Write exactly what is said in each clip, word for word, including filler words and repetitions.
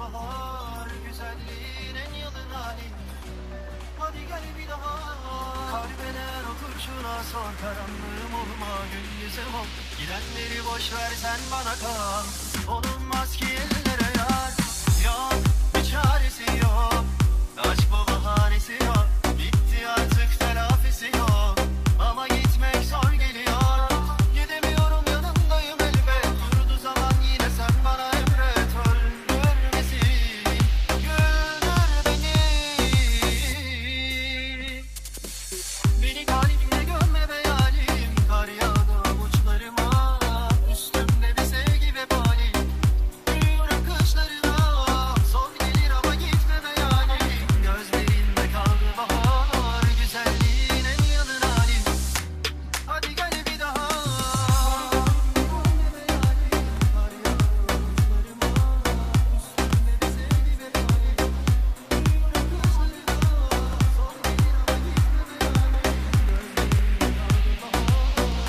bahar, güzelliğin en yalın hali. Hadi gel bir daha. Kalbeder o kurşuna sor, karanlığım olma gündüzüm ol. Gidenleri boş ver sen bana kal. Olunmaz ki ellere yar. Yok bir çaresi yok. Aşk bu bahanesi yok. Bitti artık telafisi yok. Ama gitmek zor geliyor. Gidemiyorum yanındayım elbet. Durdu zaman yine sen bana emret. Öldürmesin, güldür beni. Beni kalbimde gömme be yarim. Kar yağdı avuçlarıma. Üstümde bir sevgi vebali. Büyüyorum kışlarına. Zor gelir ama gitme be yarim. Gözlerinde kaldı bahar. Güzelliğin en yalın hali. Hadi gel bir daha. Gömme be yarim. Kar yağdı avuçlarıma. Üstümde bir sevgi vebali. Büyüyorum kışlarına. Zor gelir ama gitme be yarim. Gözlerinde kaldı bahar.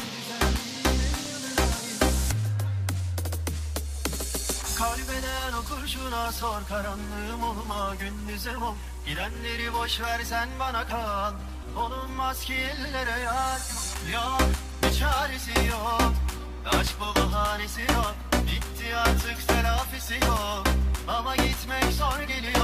Kalbeden o kurşuna sor, karanlığım olma gündüzüm ol. Gidenleri boş ver sen bana kal. Olunmaz ki ellere yar. Yok bir çaresi yok. Aşk bu bahanesi yok. Bitti artık telafisi yok. Ama gitmek zor geliyor.